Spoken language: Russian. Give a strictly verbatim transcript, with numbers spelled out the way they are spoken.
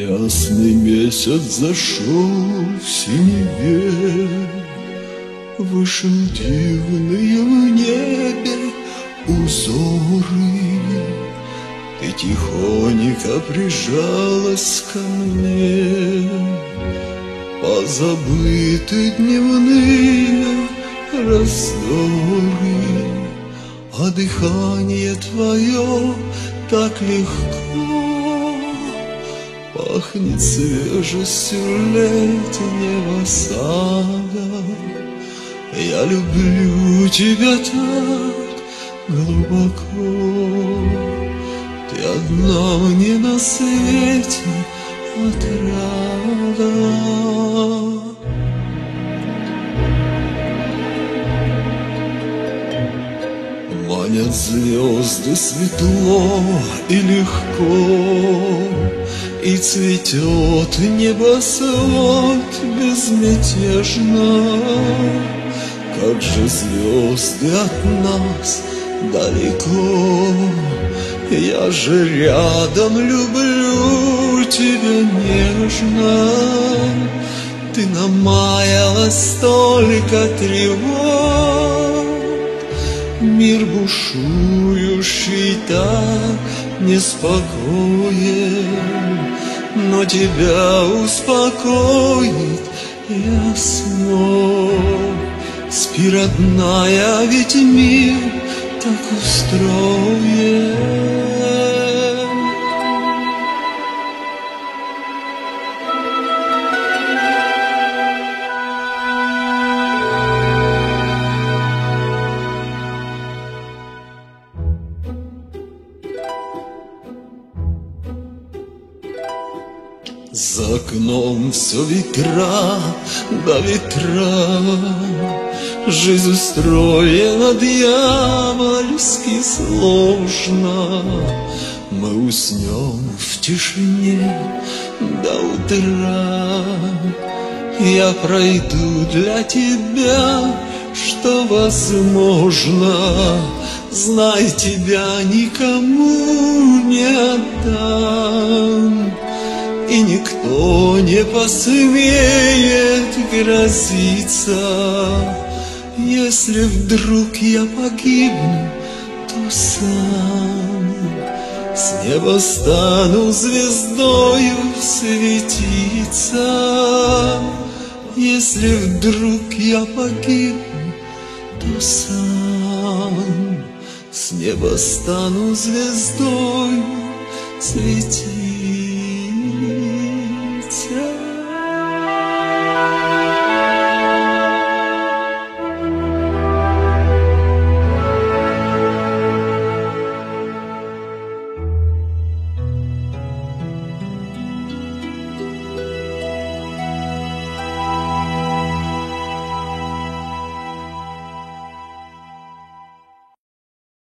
Ясный месяц зашел в синеве, вышел дивные в небе узоры. Ты тихонько прижалась ко мне, позабыты дневные раздоры, а дыхание твое так легко пахнет свежестью летнего сада. Я люблю тебя так глубоко, ты одна мне на свете отрада. Манят звезды светло и легко, и цветет небосвод безмятежно. Как же звезды от нас далеко, я же рядом люблю тебя нежно. Ты намаялась столько тревог, мир бушующий так неспокоен, но тебя успокоить я смог. Спи, родная, ведь мир так устроен. За окном все ветра да ветра, жизнь устроена дьявольски сложно. Мы уснем в тишине до утра, я пройду для тебя, что возможно. Знай, тебя никому не отдам, и никто не посмеет грозиться. Если вдруг я погибну, то сам с неба стану звездою светиться. Если вдруг я погибну, то сам с неба стану звездою светиться.